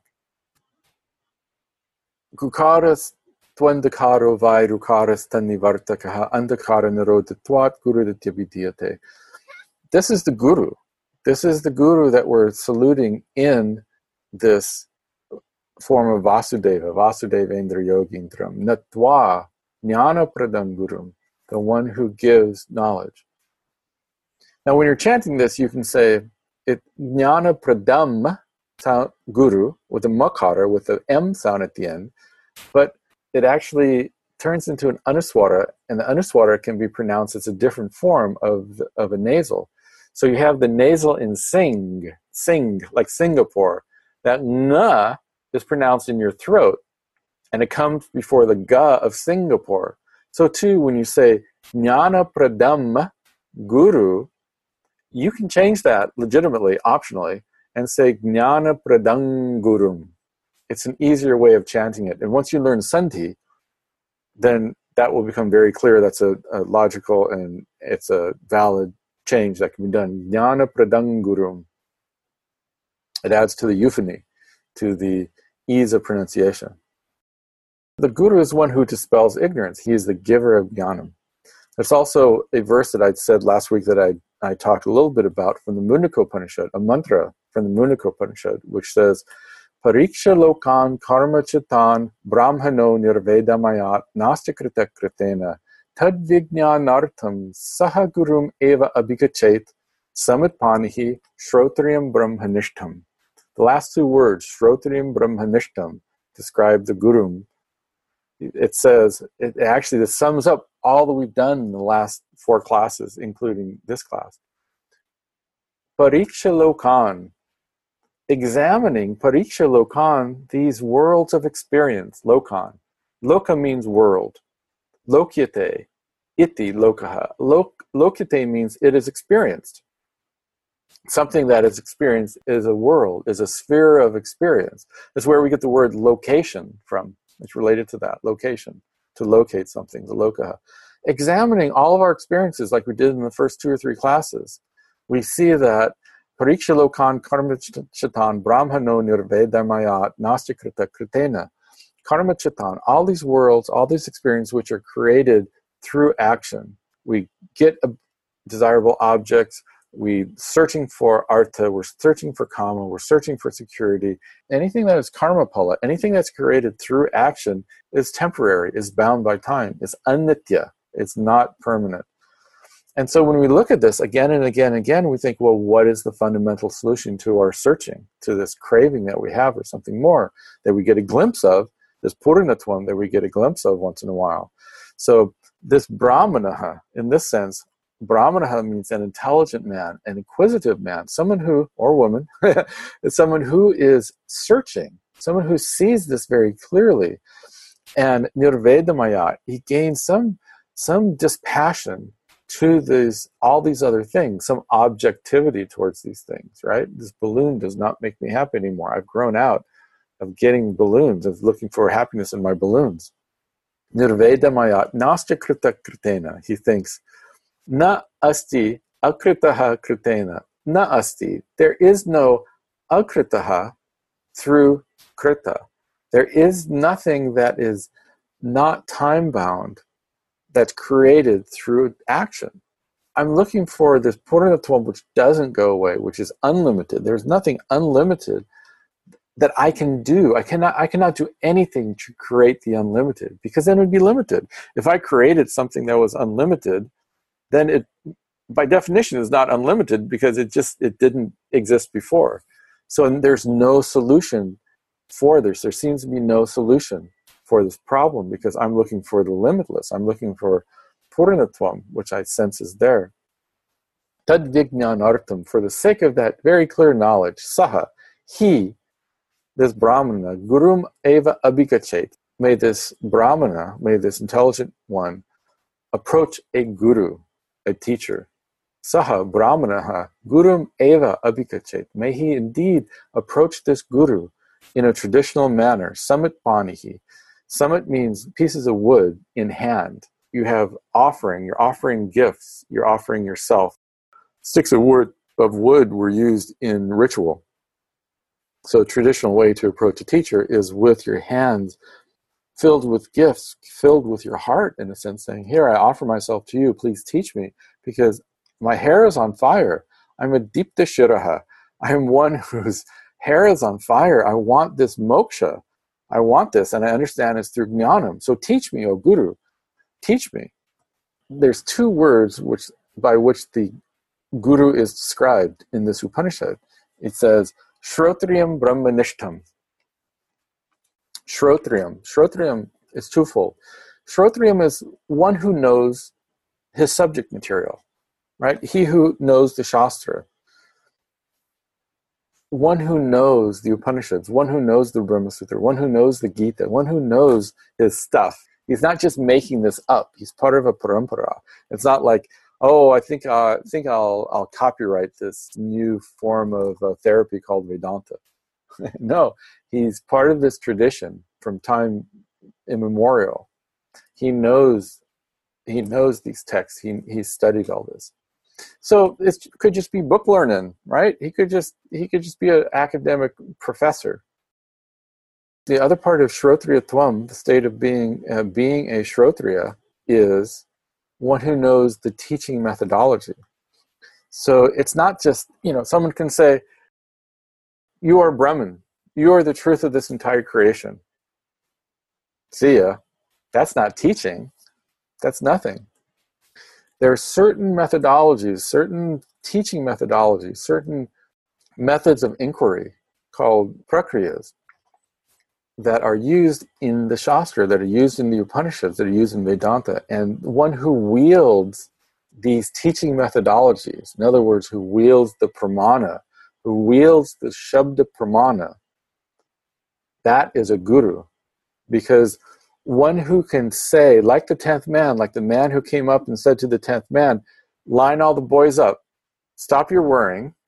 Gukaras twandakaro vai rukaras tannivartakaha andakara naroditwat guruditya vidyate. This is the guru. This is the guru that we're saluting in this form of Vasudeva, Vasudevendra Yogindram, Natva Jnana Pradam Gurum, the one who gives knowledge. Now, when you're chanting this, you can say it Jnana Pradam sound, Guru with a makara, with the M sound at the end, but it actually turns into an anuswara, and the anuswara can be pronounced as a different form of, of a nasal. So you have the nasal in sing, sing, like Singapore. That na is pronounced in your throat, and it comes before the ga of Singapore. So too, when you say Jnana Pradam Guru, you can change that legitimately, optionally, and say Jnana Pradam Gurum. It's an easier way of chanting it. And once you learn Sandhi, then that will become very clear. That's a, a logical and it's a valid change that can be done. Jnana Pradam Gurum. It adds to the euphony, to the ease of pronunciation. The guru is one who dispels ignorance. He is the giver of jnanam. There's also a verse that I said last week that I, I talked a little bit about from the Mundaka Upanishad, a mantra from the Mundaka Upanishad, which says, Pariksha lokan karma chitan brahmano nirvedamayat nastikrita kritena tad vijnanartham saha gurum eva abhigachet samitpanihi shrotriyam brahmanishtam. The last two words, Shrotriyam Brahmanishtam, describe the Gurum. It says, it actually this sums up all that we've done in the last four classes, including this class. Pariksha Lokan, examining Pariksha Lokan, these worlds of experience, Lokan. Loka means world. Lokyate, iti lokaha. Lok, lokyate means it is experienced. Something that is experienced is a world, is a sphere of experience. That's where we get the word location from. It's related to that, location, to locate something, the loka. Examining all of our experiences like we did in the first two or three classes, we see that pariksha lokan karma chitan brahmano nirvedamayat nastikrita kritena. Karma chitan, all these worlds, all these experiences which are created through action. We get a desirable objects, we searching for artha, we're searching for kama, we're searching for security. Anything that is karma pala, anything that's created through action is temporary, is bound by time, is anitya, it's not permanent. And so when we look at this again and again and again, we think, well, what is the fundamental solution to our searching, to this craving that we have for something more, that we get a glimpse of, this purinatvam that we get a glimpse of once in a while. So this brahmanaha, in this sense, brahmanaha means an intelligent man, an inquisitive man, someone who, or woman, is someone who is searching, someone who sees this very clearly. And nirvedamaya, he gains some, some dispassion to these, all these other things, some objectivity towards these things, right? This balloon does not make me happy anymore. I've grown out of getting balloons, of looking for happiness in my balloons. Nirvedamaya, nastya krita kritena, he thinks, na asti akritaha kritena. Na asti. There is no akritaha through krita. There is nothing that is not time-bound that's created through action. I'm looking for this purinatvam which doesn't go away, which is unlimited. There's nothing unlimited that I can do. I cannot I cannot do anything to create the unlimited, because then it would be limited. If I created something that was unlimited, then it, by definition, is not unlimited because it just, it didn't exist before. So there's no solution for this. There seems to be no solution for this problem because I'm looking for the limitless. I'm looking for purinatvam, which I sense is there. Tad vijnanartam, for the sake of that very clear knowledge, saha, he, this brahmana, gurum eva abhikachet, may this brahmana, may this intelligent one, approach a guru, a teacher. Saha brahmanaha gurum eva abhikachet. May he indeed approach this guru in a traditional manner. Samit panihi. Samit means pieces of wood in hand. You have offering, you're offering gifts, you're offering yourself. Sticks of wood, of wood were used in ritual. So a traditional way to approach a teacher is with your hands filled with gifts, filled with your heart, in a sense, saying, here, I offer myself to you, please teach me, because my hair is on fire. I'm a dipta shiraha. I'm one whose hair is on fire. I want this moksha. I want this, and I understand it's through jnanam. So teach me, O Guru. Teach me. There's two words which by which the Guru is described in this Upanishad. It says, Shrotriyam Brahmanishtam. Shrotriyam. Shrotriyam is twofold. Shrotriyam is one who knows his subject material, right? He who knows the Shastra. One who knows the Upanishads, one who knows the Brahma Sutra, one who knows the Gita, one who knows his stuff. He's not just making this up. He's part of a parampara. It's not like, oh, I think uh, I think I'll I'll copyright this new form of uh, therapy called Vedanta. No, he's part of this tradition from time immemorial. He knows he knows these texts. He he's studied all this. So it could just be book learning, right? He could just he could just be an academic professor. The other part of Shrotriyatvam, the state of being uh, being a Shrotriya, is one who knows the teaching methodology. So it's not just, you know, someone can say, you are Brahman. You are the truth of this entire creation. See ya. That's not teaching. That's nothing. There are certain methodologies, certain teaching methodologies, certain methods of inquiry called prakriyas that are used in the Shastra, that are used in the Upanishads, that are used in Vedanta. And one who wields these teaching methodologies, in other words, who wields the pramana, who wields the Shabda pramana, that is a guru. Because one who can say, like the tenth man, like the man who came up and said to the tenth man, line all the boys up, stop your worrying,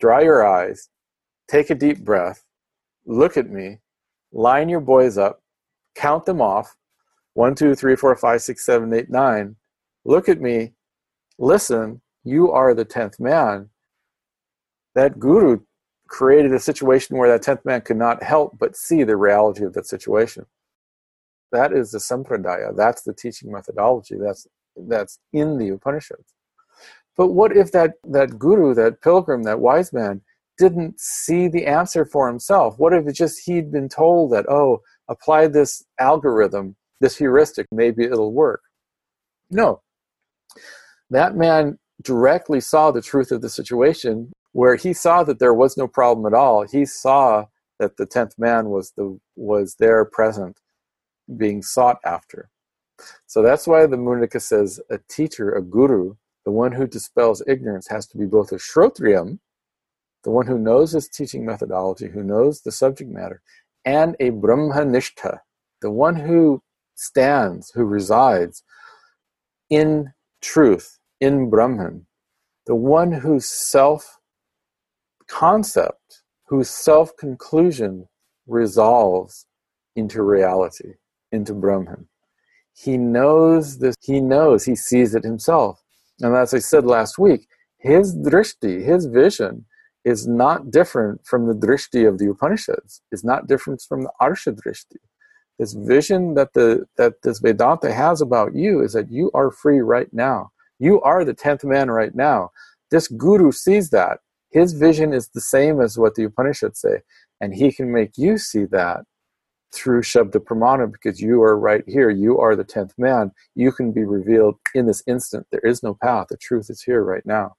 dry your eyes, take a deep breath, look at me, line your boys up, count them off, one, two, three, four, five, six, seven, eight, nine, look at me, listen, you are the tenth man. That guru created a situation where that tenth man could not help but see the reality of that situation. That is the sampradaya. That's the teaching methodology. That's that's in the Upanishads. But what if that, that guru, that pilgrim, that wise man, didn't see the answer for himself? What if it just he'd been told that, oh, apply this algorithm, this heuristic, maybe it'll work? No. That man directly saw the truth of the situation, where he saw that there was no problem at all. He saw that the tenth man was the was there present, being sought after. So that's why the Mundaka says a teacher, a guru, the one who dispels ignorance, has to be both a Shrotriyam, the one who knows his teaching methodology, who knows the subject matter, and a Brahmanishta, the one who stands, who resides in truth, in Brahman, the one whose self-concept, whose self-conclusion resolves into reality, into Brahman. He knows this, he knows, he sees it himself. And as I said last week, his drishti, his vision, is not different from the drishti of the Upanishads. It's not different from the Arsha drishti. This vision that the that this Vedanta has about you is that you are free right now. You are the tenth man right now. This guru sees that. His vision is the same as what the Upanishads say, and he can make you see that through Shabda Pramana, because you are right here. You are the tenth man. You can be revealed in this instant. There is no path. The truth is here right now.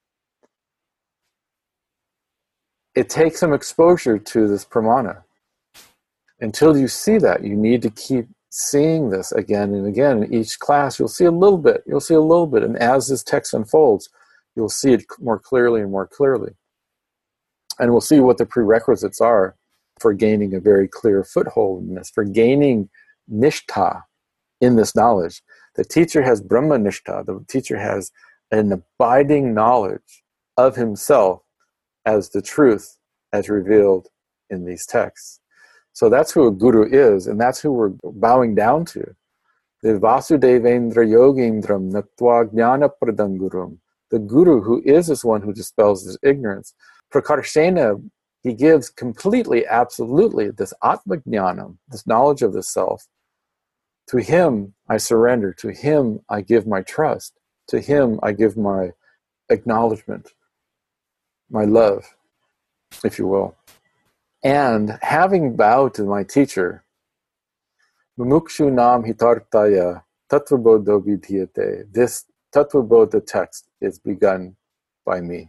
It takes some exposure to this Pramana. Until you see that, you need to keep seeing this again and again. In each class, you'll see a little bit. You'll see a little bit. And as this text unfolds, you'll see it more clearly and more clearly. And we'll see what the prerequisites are for gaining a very clear foothold in this, for gaining nishtha in this knowledge. The teacher has Brahma nishtha. The teacher has an abiding knowledge of himself as the truth as revealed in these texts. So that's who a guru is, and that's who we're bowing down to. The Vasudevendra Yogindram Natva Jnana Pradam Gurum. The guru who is this one who dispels this ignorance. Prakarshena, he gives completely, absolutely this Atma Jnanam, this knowledge of the self. To him I surrender. To him I give my trust. To him I give my acknowledgement, my love, if you will. And having bowed to my teacher, Mumukshu Nam Hitartaya Tattvabodho Vidhyate. This Tattvabodha text is begun by me.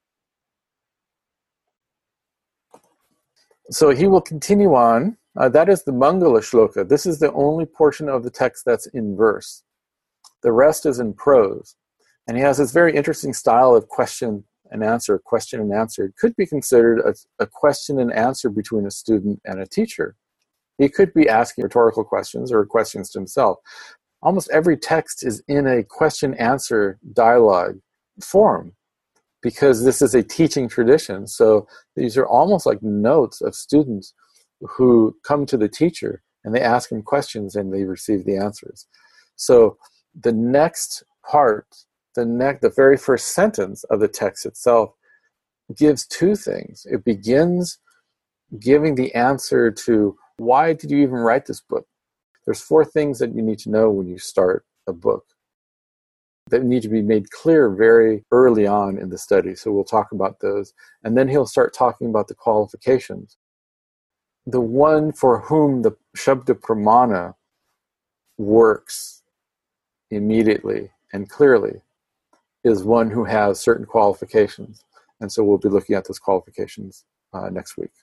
So he will continue on. Uh, that is the Mangala Shloka. This is the only portion of the text that's in verse. The rest is in prose. And he has this very interesting style of question and answer, question and answer. It could be considered a, a question and answer between a student and a teacher. He could be asking rhetorical questions or questions to himself. Almost every text is in a question-answer dialogue form because this is a teaching tradition. So these are almost like notes of students who come to the teacher and they ask him questions and they receive the answers. So the next part, the next, the very first sentence of the text itself gives two things. It begins giving the answer to why did you even write this book? There's four things that you need to know when you start a book that need to be made clear very early on in the study. So we'll talk about those. And then he'll start talking about the qualifications. The one for whom the Shabda Pramana works immediately and clearly is one who has certain qualifications. And so we'll be looking at those qualifications uh, next week.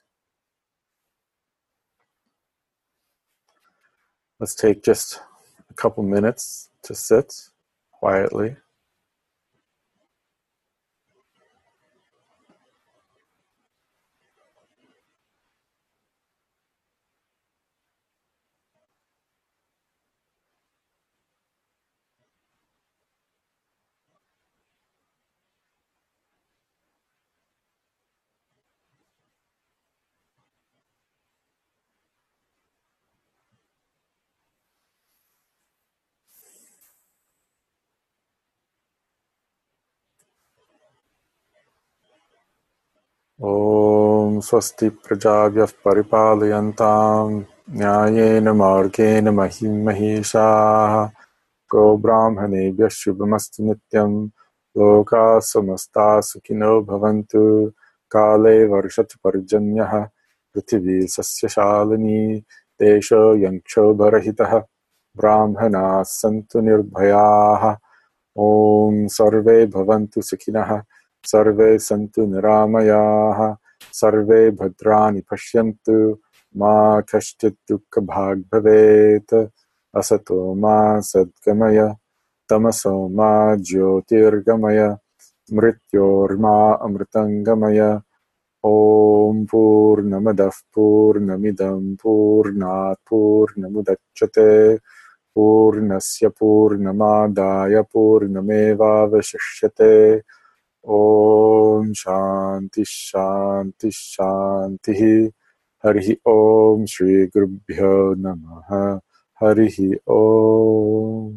Let's take just a couple minutes to sit quietly. Om swasti prajabhyah paripalayantām nyāyena mārgena mahim mahishāh go brahmanebhyah shubhamastu nityam lokā samastā sukino bhavantu kāle varshatu parjanyah prithivī sasya shalini desho yanksho bharahitah brahmanās santu nirbhayāh Om sarve bhavantu sukhinah Sarve santu niramayaha, sarve bhadrani pashyantu, ma kashchit dukkha bhag bhavet, asato ma sadgamaya, tamaso ma jyotirgamaya, mrityorma amritangamaya, Om purnamadah purnamidam purnat purnamudachyate, purnasya purnamadaya purnameva vashishyate, Om Shanti Shanti Shanti Harihi Om Shri Gurubhyo Namaha Harihi Om.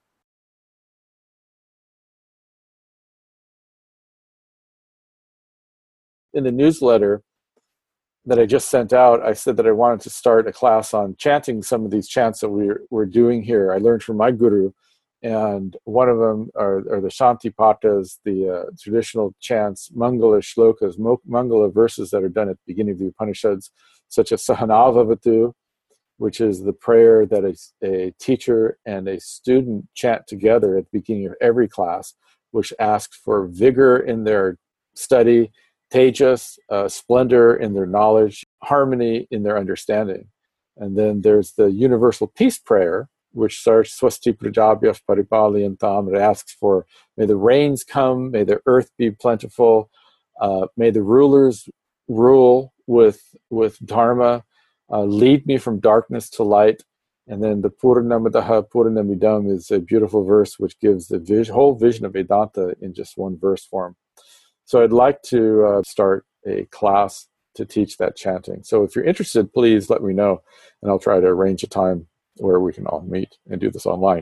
In the newsletter that I just sent out, I said that I wanted to start a class on chanting some of these chants that we're, we're doing here. I learned from my guru, and one of them are, are the Shanti Patas, the uh, traditional chants, Mangala shlokas, Mangala verses that are done at the beginning of the Upanishads, such as Sahanavavatu, which is the prayer that a, a teacher and a student chant together at the beginning of every class, which asks for vigor in their study, tejas, uh, splendor in their knowledge, harmony in their understanding. And then there's the universal peace prayer, which starts Swasti Prajabhyah Paripalayantam. It asks for, may the rains come, may the earth be plentiful, uh, may the rulers rule with with dharma, uh, lead me from darkness to light. And then the Purnamadaha Purnamidam is a beautiful verse which gives the vis- whole vision of Vedanta in just one verse form. So I'd like to uh, start a class to teach that chanting. So if you're interested, please let me know, and I'll try to arrange a time where we can all meet and do this online.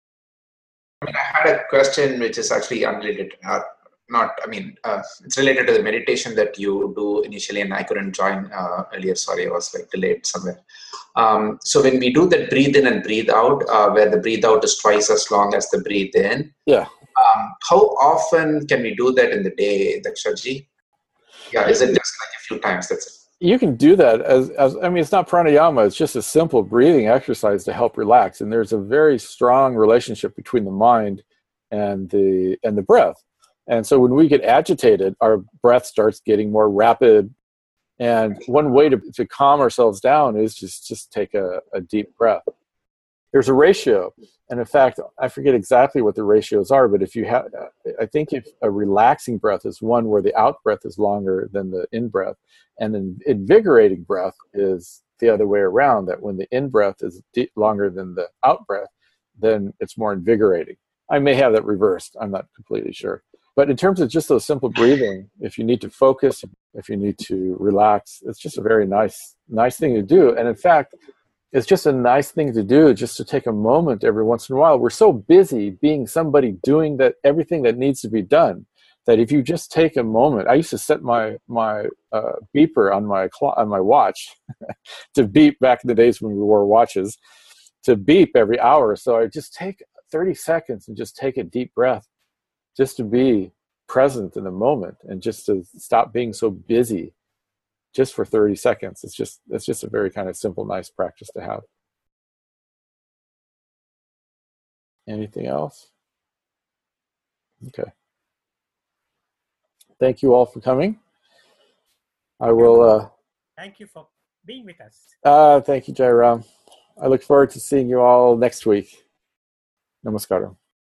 I mean, I had a question which is actually unrelated. Uh, not, I mean, uh, it's related to the meditation that you do initially, and I couldn't join uh, earlier. Sorry, I was like delayed somewhere. Um, so when we do that breathe in and breathe out, uh, where the breathe out is twice as long as the breathe in. Yeah. Um, how often can we do that in the day, Dakshaji? Yeah, is it just like a few times? That's it. You can do that as, as, I mean, it's not pranayama, it's just a simple breathing exercise to help relax. And there's a very strong relationship between the mind and the, and the breath. And so when we get agitated, our breath starts getting more rapid. And one way to, to calm ourselves down is just, just take a, a deep breath. There's a ratio. And in fact, I forget exactly what the ratios are, but if you have, I think if a relaxing breath is one where the out breath is longer than the in breath, and an invigorating breath is the other way around, that when the in breath is deep, longer than the out breath, then it's more invigorating. I may have that reversed. I'm not completely sure. But in terms of just those simple breathing, if you need to focus, if you need to relax, it's just a very nice, nice thing to do. And in fact, it's just a nice thing to do, just to take a moment every once in a while. We're so busy being somebody doing that everything that needs to be done, that if you just take a moment, I used to set my my uh, beeper on my cl- on my watch to beep back in the days when we wore watches, to beep every hour. So I just take thirty seconds and just take a deep breath, just to be present in the moment and just to stop being so busy. Just for thirty seconds. It's just it's just a very kind of simple, nice practice to have. Anything else? Okay. Thank you all for coming. I will. Uh, thank you for being with us. Uh, thank you, Jairam. I look forward to seeing you all next week. Namaskaram.